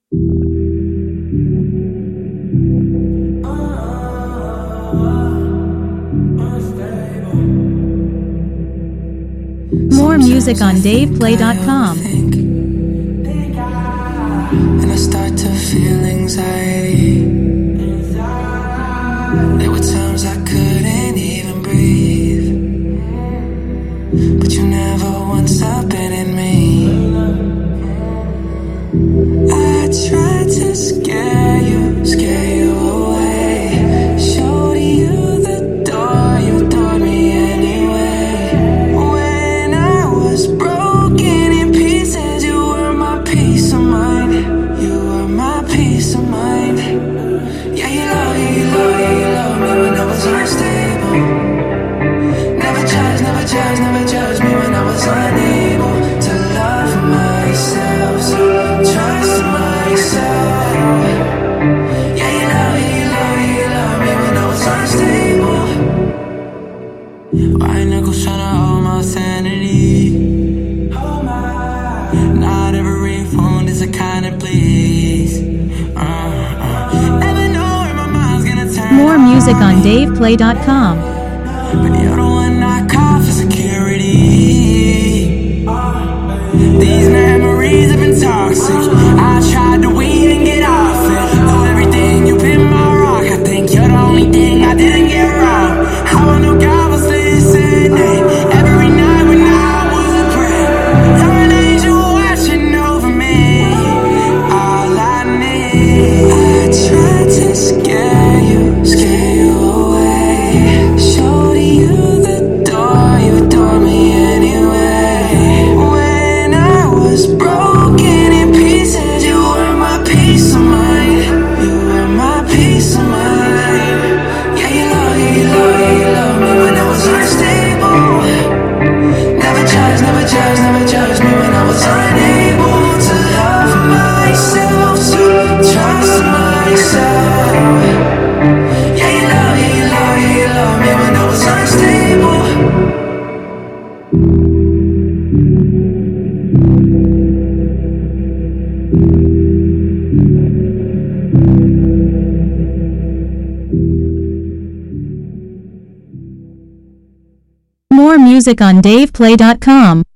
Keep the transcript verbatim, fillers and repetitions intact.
More music on Dave Play dot com. And I start to feel anxiety. There were times I couldn't even breathe, but you never once abandoned me. I tried to scare you, scare you away. Showed you the door, you adored me anyway. When I was broken in pieces, you were my peace of mind. You were my peace of mind. Yeah, you love, yeah, you love, yeah, you love me when I was unstable. Never judge, never judge, never judge me when I was unable to love myself. So trust myself. Yeah, you love, yeah, you love, yeah, you love me when I was unstable. White knuckles tryna hold my sanity. Not every phone is a kind of please. Uh, uh. Never know where my mind's gonna turn. More music on Dave Play dot com. But you're the one I call for security. These memories have been toxic. I tried to weed and get off it. Though everything you've been my rock, I think you're the only thing I didn't get wrong. How I knew God was listening. Every night when I would pray, you're an angel watching over me. All I need. I tried to scare you, scare you away. Showed you the door, you adore me anyway. When I was broken in pieces, you were my peace of mind. You were my peace of mind. Yeah, you love, yeah, you love, yeah, you love me when I was unstable. Never judge, never judge, never judge me when I was unable to love myself. So trust myself. Yeah, you love, yeah, you love, yeah, you love me when I was unstable. More music on Dave Play dot com.